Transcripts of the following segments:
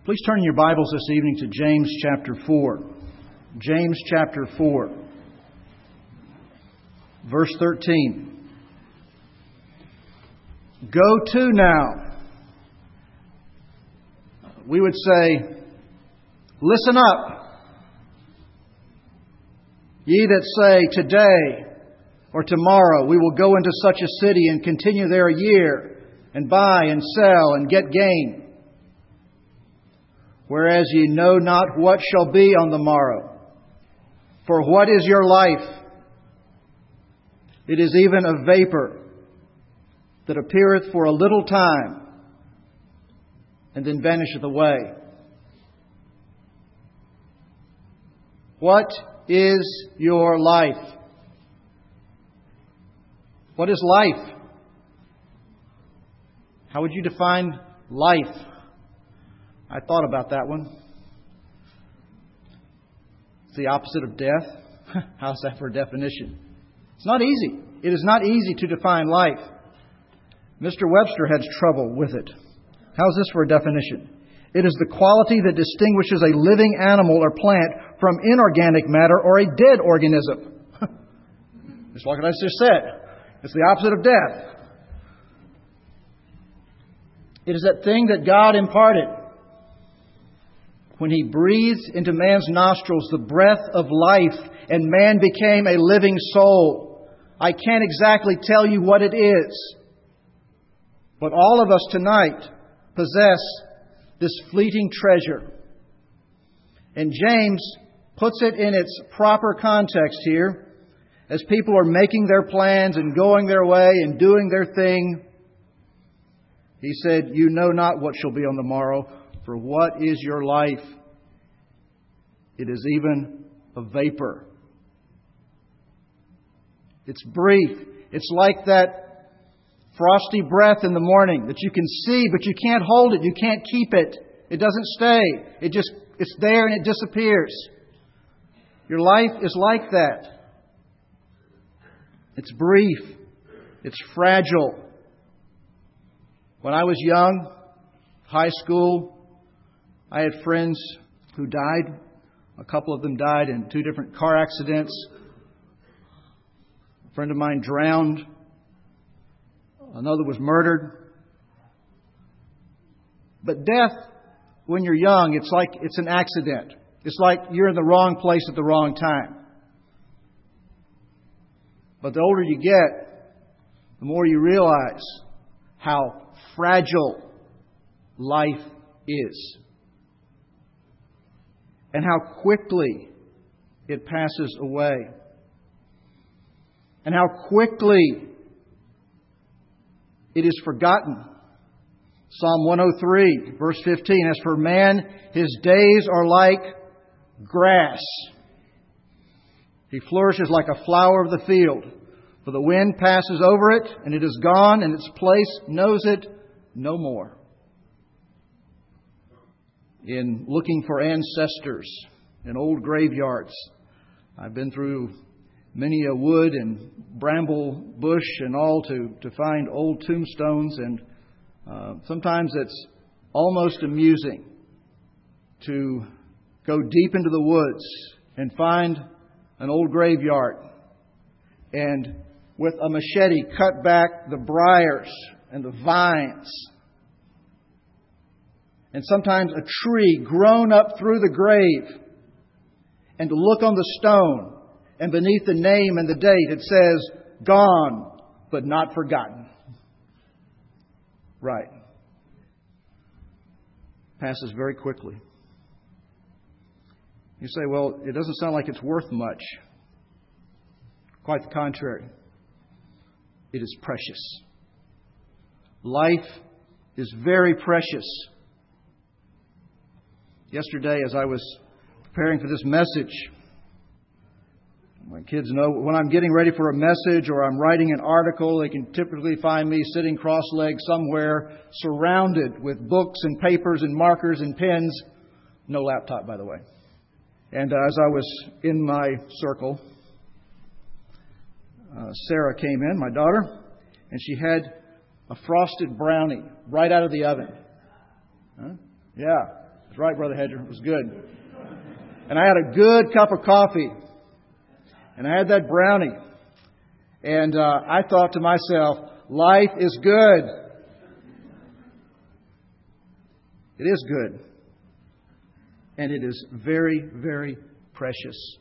Please turn in your Bibles this evening to James chapter 4. James chapter 4, verse 13. Go to now. We would say, listen up. Ye that say, today or tomorrow we will go into such a city and continue there a year and buy and sell and get gain. Whereas ye know not what shall be on the morrow. For what is your life? It is even a vapor that appeareth for a little time and then vanisheth away. What is your life? What is life? How would you define life? I thought about that one. It's the opposite of death. How's that for a definition? It's not easy. It is not easy to define life. Mr. Webster has trouble with it. How's this for a definition? It is the quality that distinguishes a living animal or plant from inorganic matter or a dead organism. Just like I just said. It's the opposite of death. It is that thing that God imparted when He breathed into man's nostrils the breath of life and man became a living soul. I can't exactly tell you what it is. But all of us tonight possess this fleeting treasure. And James puts it in its proper context here as people are making their plans and going their way and doing their thing. He said, you know not what shall be on the morrow. For what is your life? It is even a vapor. It's brief. It's like that frosty breath in the morning that you can see, but you can't hold it. You can't keep it. It doesn't stay. It's there and it disappears. Your life is like that. It's brief. It's fragile. When I was young, high school, I had friends who died. A couple of them died in 2 different car accidents. A friend of mine drowned. Another was murdered. But death, when you're young, it's an accident. It's like you're in the wrong place at the wrong time. But the older you get, the more you realize how fragile life is. And how quickly it passes away. And how quickly it is forgotten. Psalm 103, verse 15. As for man, his days are like grass. He flourishes like a flower of the field. For the wind passes over it, and it is gone, and its place knows it no more. In looking for ancestors in old graveyards, I've been through many a wood and bramble bush and all to find old tombstones, and sometimes it's almost amusing to go deep into the woods and find an old graveyard and with a machete cut back the briars and the vines. And sometimes a tree grown up through the grave. And to look on the stone, and beneath the name and the date, it says, gone, but not forgotten. Right. Passes very quickly. You say, well, it doesn't sound like it's worth much. Quite the contrary. It is precious. Life is very precious. Yesterday, as I was preparing for this message, my kids know when I'm getting ready for a message or I'm writing an article, they can typically find me sitting cross-legged somewhere, surrounded with books and papers and markers and pens. No laptop, by the way. And as I was in my circle, Sarah came in, my daughter, and she had a frosted brownie right out of the oven. Huh? Yeah. That's right, Brother Hedger. It was good. And I had a good cup of coffee. And I had that brownie. And I thought to myself, life is good. It is good. And it is very, very precious.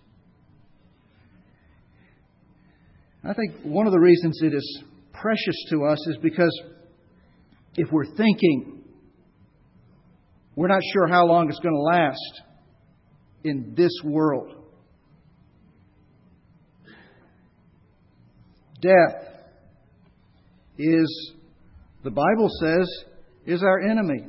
I think one of the reasons it is precious to us is because if we're thinking, we're not sure how long it's going to last in this world. Death is, the Bible says, is our enemy.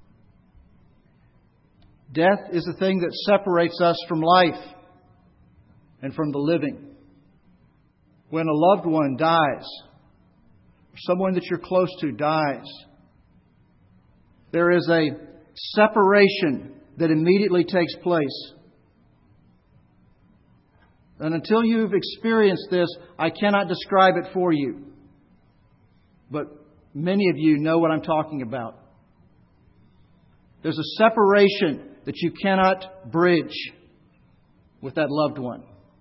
Death is the thing that separates us from life and from the living. When a loved one dies, or someone that you're close to dies, there is a separation that immediately takes place. And until you've experienced this, I cannot describe it for you. But many of you know what I'm talking about. There's a separation that you cannot bridge with that loved one.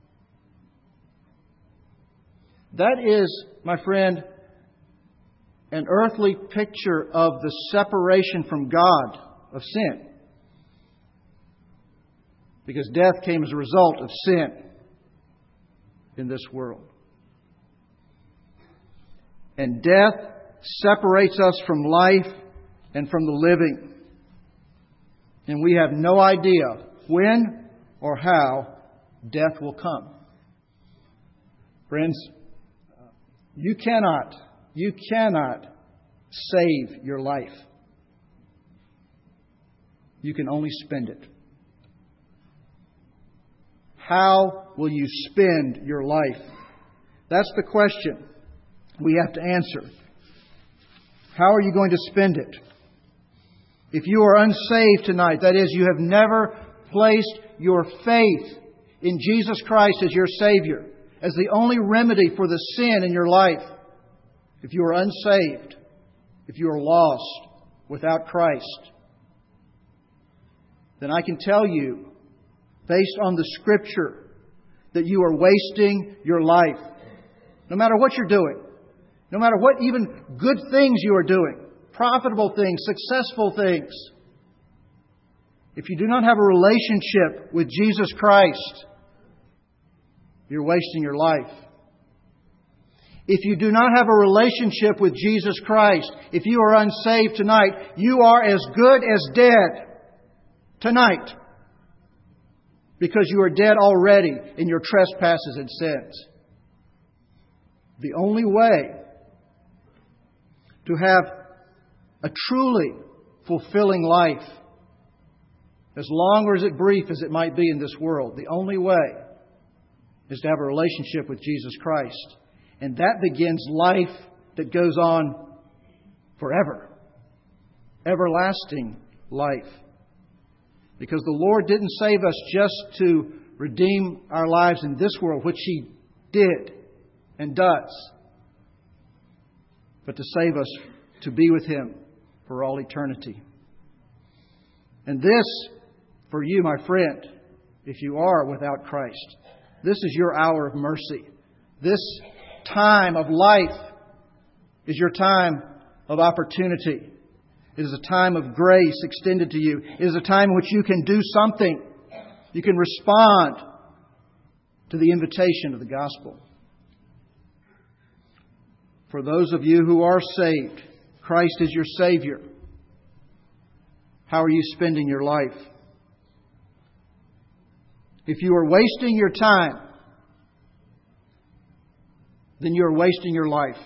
That is, my friend, an earthly picture of the separation from God of sin. Because death came as a result of sin in this world. And death separates us from life and from the living. And we have no idea when or how death will come. Friends, you cannot save your life. You can only spend it. How will you spend your life? That's the question we have to answer. How are you going to spend it? If you are unsaved tonight, that is, you have never placed your faith in Jesus Christ as your Savior, as the only remedy for the sin in your life. If you are unsaved, if you are lost without Christ, then I can tell you, based on the Scripture, that you are wasting your life. No matter what you're doing, no matter what even good things you are doing, profitable things, successful things, if you do not have a relationship with Jesus Christ, you're wasting your life. If you do not have a relationship with Jesus Christ, if you are unsaved tonight, you are as good as dead tonight. Because you are dead already in your trespasses and sins. The only way to have a truly fulfilling life, as long or as brief as it might be in this world, the only way is to have a relationship with Jesus Christ. And that begins life that goes on forever. Everlasting life. Because the Lord didn't save us just to redeem our lives in this world, which He did and does, but to save us to be with Him for all eternity. And this, for you, my friend, if you are without Christ, this is your hour of mercy. This time of life is your time of opportunity. It is a time of grace extended to you. It is a time in which you can do something. You can respond to the invitation of the gospel. For those of you who are saved, Christ is your Savior. How are you spending your life? If you are wasting your time, then you are wasting your life.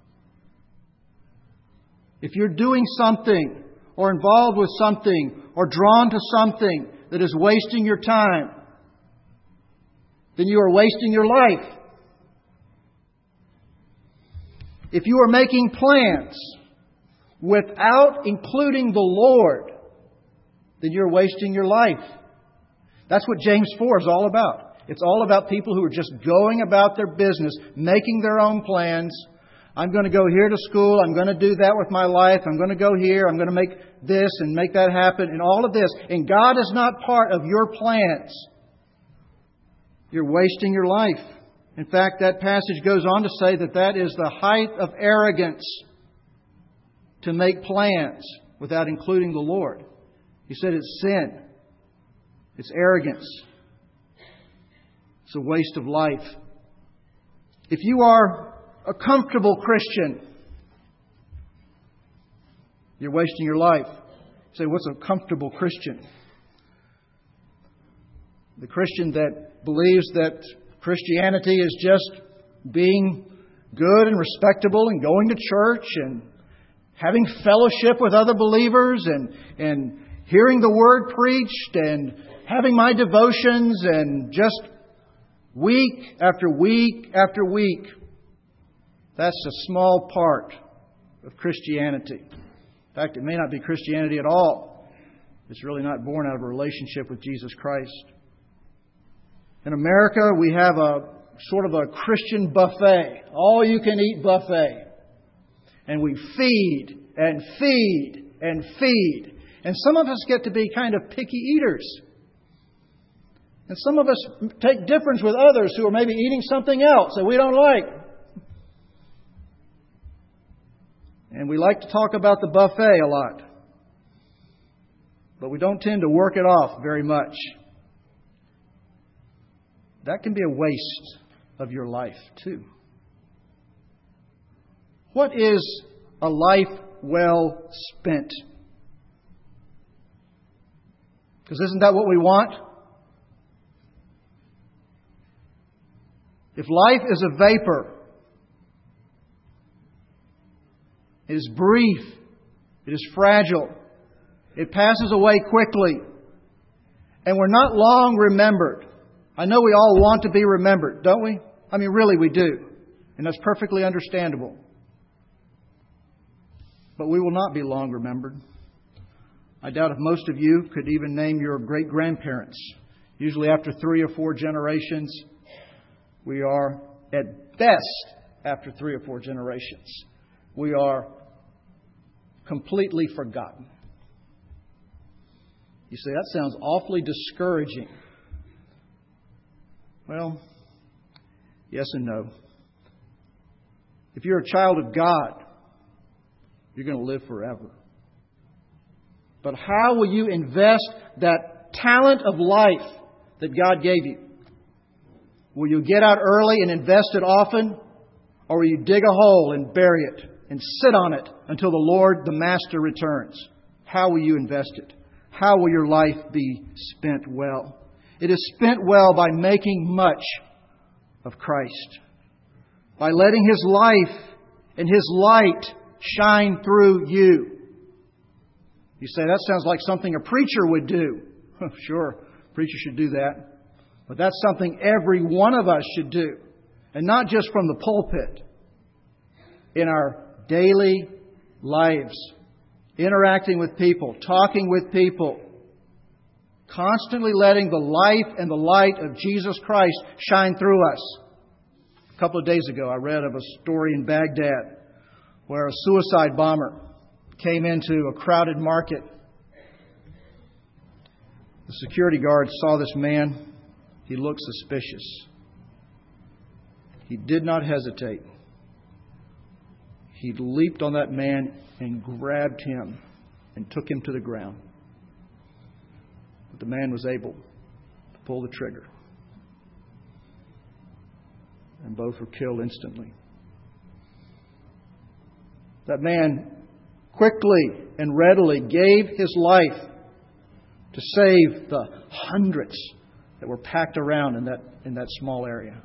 If you're doing something or involved with something or drawn to something that is wasting your time, then you are wasting your life. If you are making plans without including the Lord, then you're wasting your life. That's what James 4 is all about. It's all about people who are just going about their business, making their own plans, I'm going to go here to school. I'm going to do that with my life. I'm going to go here. I'm going to make this and make that happen and all of this. And God is not part of your plans. You're wasting your life. In fact, that passage goes on to say that that is the height of arrogance to make plans without including the Lord. He said it's sin. It's arrogance. It's a waste of life. If you are a comfortable Christian, you're wasting your life. You say, what's a comfortable Christian? The Christian that believes that Christianity is just being good and respectable and going to church and having fellowship with other believers and hearing the Word preached and having my devotions and just week after week after week. That's a small part of Christianity. In fact, it may not be Christianity at all. It's really not born out of a relationship with Jesus Christ. In America, we have a sort of a Christian buffet, all-you-can-eat buffet. And we feed and feed and feed. And some of us get to be kind of picky eaters. And some of us take difference with others who are maybe eating something else that we don't like. And we like to talk about the buffet a lot. But we don't tend to work it off very much. That can be a waste of your life, too. What is a life well spent? Because isn't that what we want? If life is a vapor, it is brief, it is fragile, it passes away quickly, and we're not long remembered. I know we all want to be remembered, don't we? I mean, really, we do. And that's perfectly understandable. But we will not be long remembered. I doubt if most of you could even name your great-grandparents. Usually after 3 or 4 generations, we are, at best, after 3 or 4 generations, we are completely forgotten. You say, that sounds awfully discouraging. Well, yes and no. If you're a child of God, you're going to live forever. But how will you invest that talent of life that God gave you? Will you get out early and invest it often? Or will you dig a hole and bury it and sit on it until the Lord, the Master, returns? How will you invest it? How will your life be spent well? It is spent well by making much of Christ. By letting His life and His light shine through you. You say, that sounds like something a preacher would do. Sure, a preacher should do that. But that's something every one of us should do. And not just from the pulpit. In our daily lives. Interacting with people. Talking with people. Constantly letting the life and the light of Jesus Christ shine through us. A couple of days ago, I read of a story in Baghdad where a suicide bomber came into a crowded market. The security guard saw this man. He looked suspicious. He did not hesitate. He leaped on that man and grabbed him and took him to the ground. But the man was able to pull the trigger. And both were killed instantly. That man quickly and readily gave his life to save the hundreds that were packed around in that small area.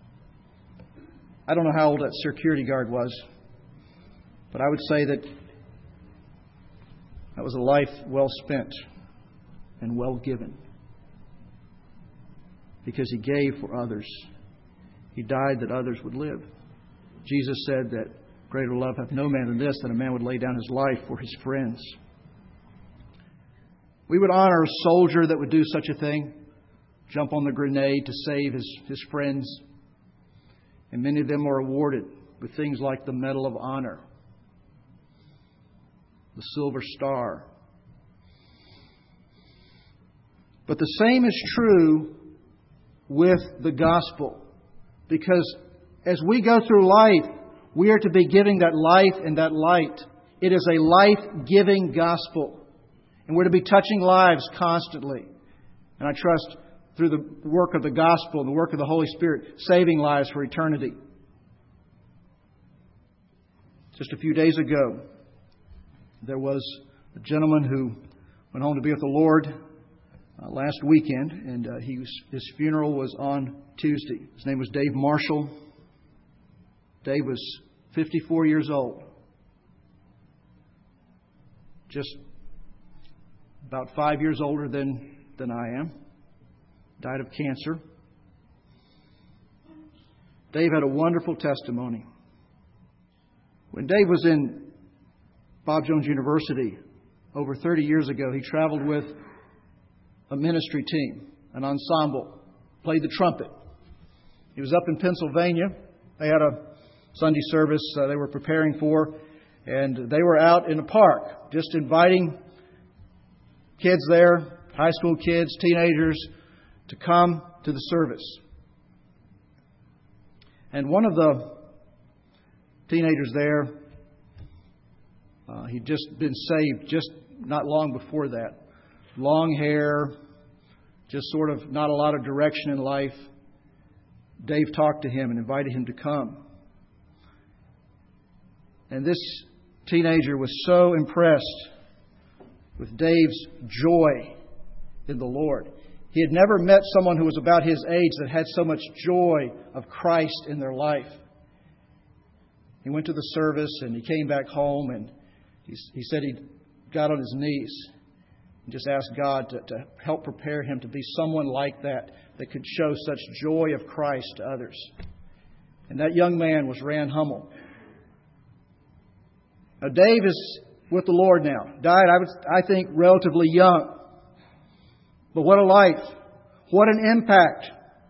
I don't know how old that security guard was, but I would say that was a life well spent and well given, because He gave for others. He died that others would live. Jesus said that greater love hath no man than this, that a man would lay down his life for his friends. We would honor a soldier that would do such a thing, jump on the grenade to save his friends. And many of them are awarded with things like the Medal of Honor, the Silver Star. But the same is true with the gospel, because as we go through life, we are to be giving that life and that light. It is a life-giving gospel. And we're to be touching lives constantly. And I trust through the work of the gospel and the work of the Holy Spirit, saving lives for eternity. Just a few days ago, there was a gentleman who went home to be with the Lord last weekend, and his funeral was on Tuesday. His name was Dave Marshall. Dave was 54 years old. Just about 5 years older than I am. Died of cancer. Dave had a wonderful testimony. When Dave was in Bob Jones University over 30 years ago, he traveled with a ministry team, an ensemble, played the trumpet. He was up in Pennsylvania. They had a Sunday service they were preparing for, and they were out in a park just inviting kids there, high school kids, teenagers, to come to the service. And one of the teenagers there, he'd just been saved just not long before that. Long hair, just sort of not a lot of direction in life. Dave talked to him and invited him to come. And this teenager was so impressed with Dave's joy in the Lord. He had never met someone who was about his age that had so much joy of Christ in their life. He went to the service and he came back home, and he said he got on his knees and just asked God to help prepare him to be someone like that could show such joy of Christ to others. And that young man was Rand Hummel. Now, Dave is with the Lord now. Died, I think, relatively young. But what a life. What an impact.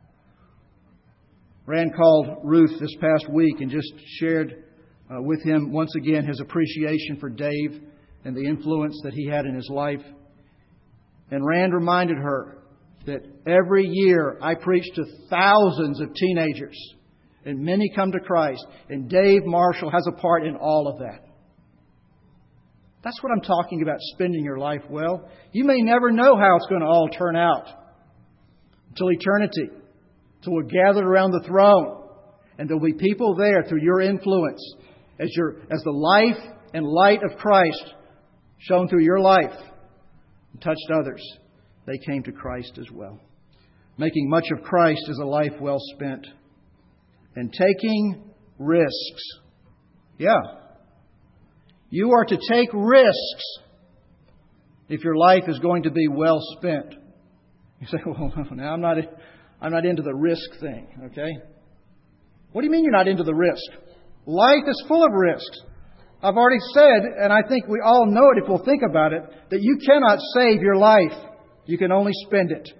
Rand called Ruth this past week and just shared with him once again his appreciation for Dave and the influence that he had in his life. And Rand reminded her that every year I preach to thousands of teenagers, and many come to Christ. And Dave Marshall has a part in all of that. That's what I'm talking about, spending your life well. You may never know how it's going to all turn out until eternity, until we're gathered around the throne. And there'll be people there through your influence as the life and light of Christ shone through your life and touched others. They came to Christ as well. Making much of Christ is a life well spent. And taking risks. Yeah. You are to take risks if your life is going to be well spent. You say, well, now I'm not into the risk thing, okay? What do you mean you're not into the risk? Life is full of risks. I've already said, and I think we all know it if we'll think about it, that you cannot save your life. You can only spend it.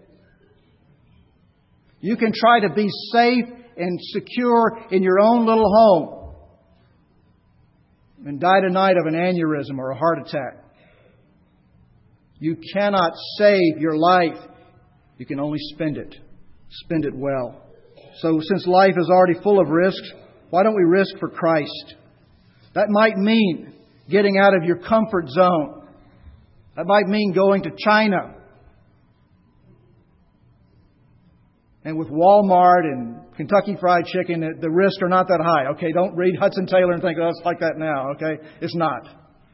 You can try to be safe and secure in your own little home and die tonight of an aneurysm or a heart attack. You cannot save your life. You can only spend it. Spend it well. So since life is already full of risks, why don't we risk for Christ? That might mean getting out of your comfort zone. That might mean going to China. And with Walmart and Kentucky Fried Chicken, the risks are not that high. Okay, don't read Hudson Taylor and think, oh, it's like that now. Okay, it's not.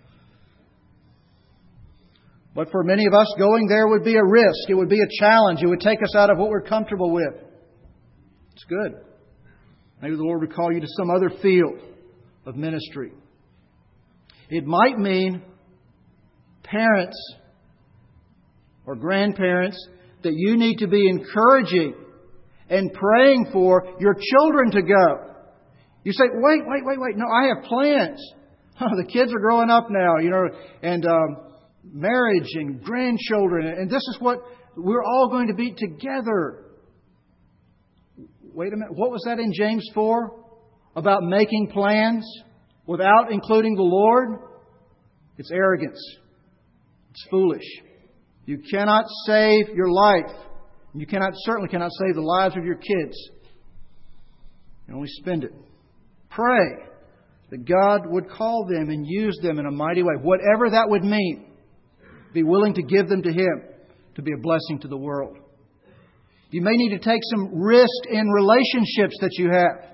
But for many of us, going there would be a risk. It would be a challenge. It would take us out of what we're comfortable with. It's good. Maybe the Lord would call you to some other field of ministry. It might mean parents or grandparents that you need to be encouraging and praying for your children to go. You say, wait. No, I have plans. The kids are growing up now, and marriage and grandchildren. And this is what we're all going to be together. Wait a minute. What was that in James 4? about making plans without including the Lord, it's arrogance. It's foolish. You cannot save your life. You certainly cannot save the lives of your kids. You only spend it. Pray that God would call them and use them in a mighty way. Whatever that would mean, be willing to give them to Him to be a blessing to the world. You may need to take some risk in relationships that you have.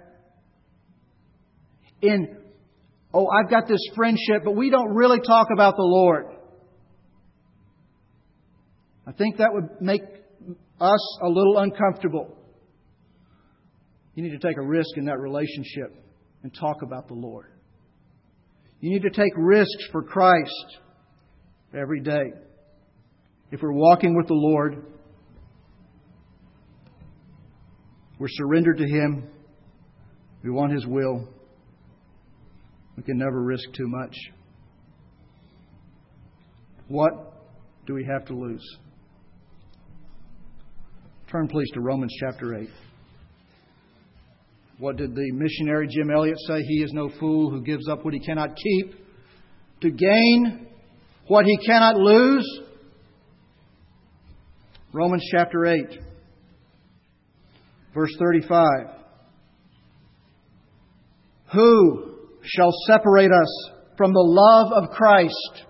I've got this friendship, but we don't really talk about the Lord. I think that would make us a little uncomfortable. You need to take a risk in that relationship and talk about the Lord. You need to take risks for Christ every day. If we're walking with the Lord, we're surrendered to Him, we want His will, we can never risk too much. What do we have to lose? Turn please to Romans chapter 8. What did the missionary Jim Elliot say? He is no fool who gives up what he cannot keep to gain what he cannot lose. Romans chapter 8, verse 35. Who shall separate us from the love of Christ?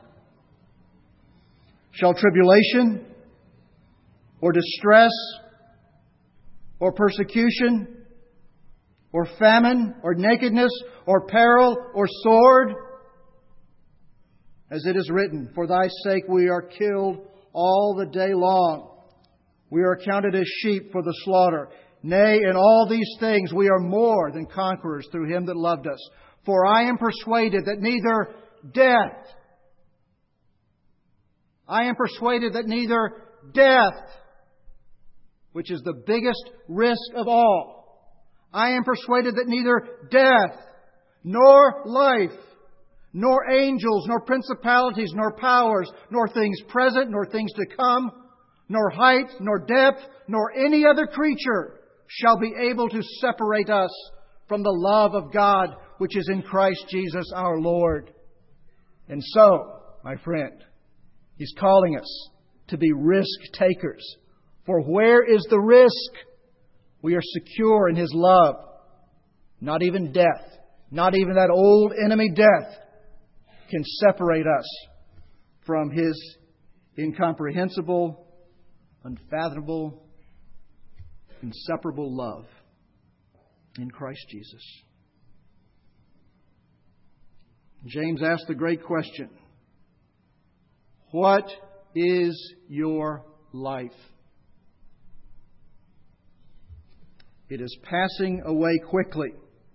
Shall tribulation, or distress, or persecution, or famine, or nakedness, or peril, or sword? As it is written, for Thy sake we are killed all the day long. We are counted as sheep for the slaughter. Nay, in all these things we are more than conquerors through Him that loved us. For I am persuaded that neither death, which is the biggest risk of all, I am persuaded that neither death, nor life, nor angels, nor principalities, nor powers, nor things present, nor things to come, nor height, nor depth, nor any other creature shall be able to separate us from the love of God, which is in Christ Jesus our Lord. And so, my friend, He's calling us to be risk takers. For where is the risk? We are secure in His love. Not even death, not even that old enemy death, can separate us from His incomprehensible, unfathomable, inseparable love in Christ Jesus. James asked the great question, what is your life? It is passing away quickly.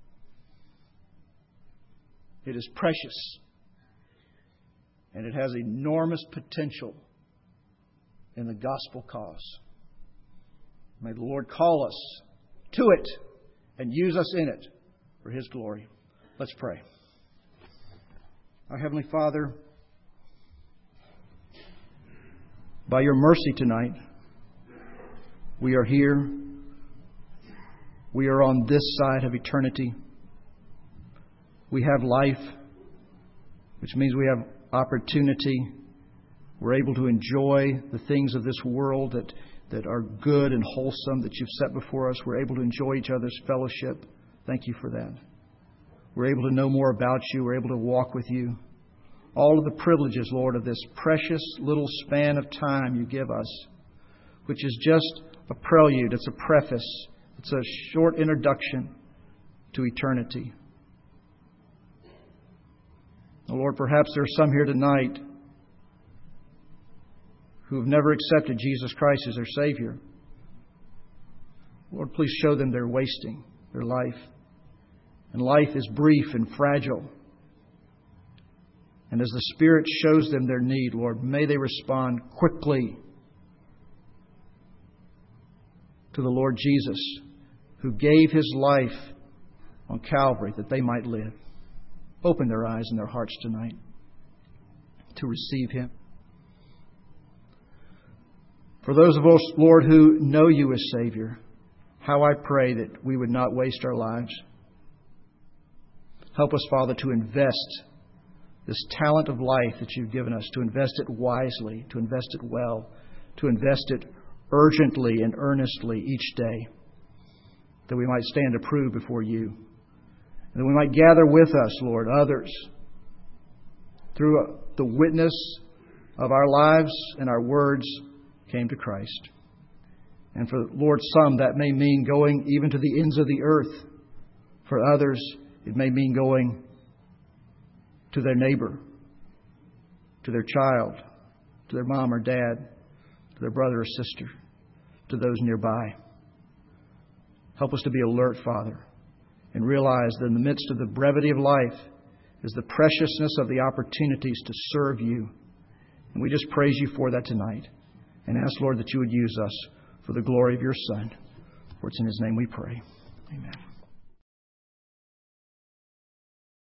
It is precious. And it has enormous potential in the gospel cause. May the Lord call us to it and use us in it for His glory. Let's pray. Our Heavenly Father, by Your mercy tonight, we are here. We are on this side of eternity. We have life, which means we have opportunity. We're able to enjoy the things of this world that are good and wholesome that You've set before us. We're able to enjoy each other's fellowship. Thank You for that. We're able to know more about You. We're able to walk with You. All of the privileges, Lord, of this precious little span of time You give us, which is just a prelude. It's a preface. It's a short introduction to eternity. Oh, Lord, perhaps there are some here tonight who have never accepted Jesus Christ as their Savior. Lord, please show them they're wasting their life. And life is brief and fragile. And as the Spirit shows them their need, Lord, may they respond quickly to the Lord Jesus, who gave His life on Calvary that they might live. Open their eyes and their hearts tonight to receive Him. For those of us, Lord, who know You as Savior, how I pray that we would not waste our lives. Help us, Father, to invest this talent of life that you've given us, to invest it wisely, to invest it well, to invest it urgently and earnestly each day, that we might stand approved before you, and that we might gather with us, Lord, others through the witness of our lives and our words came to Christ. And for, Lord, some that may mean going even to the ends of the earth. For others, it may mean going to their neighbor, to their child, to their mom or dad, to their brother or sister, to those nearby. Help us to be alert, Father, and realize that in the midst of the brevity of life is the preciousness of the opportunities to serve you. And we just praise you for that tonight and ask, Lord, that you would use us for the glory of your Son. For it's in his name we pray. Amen.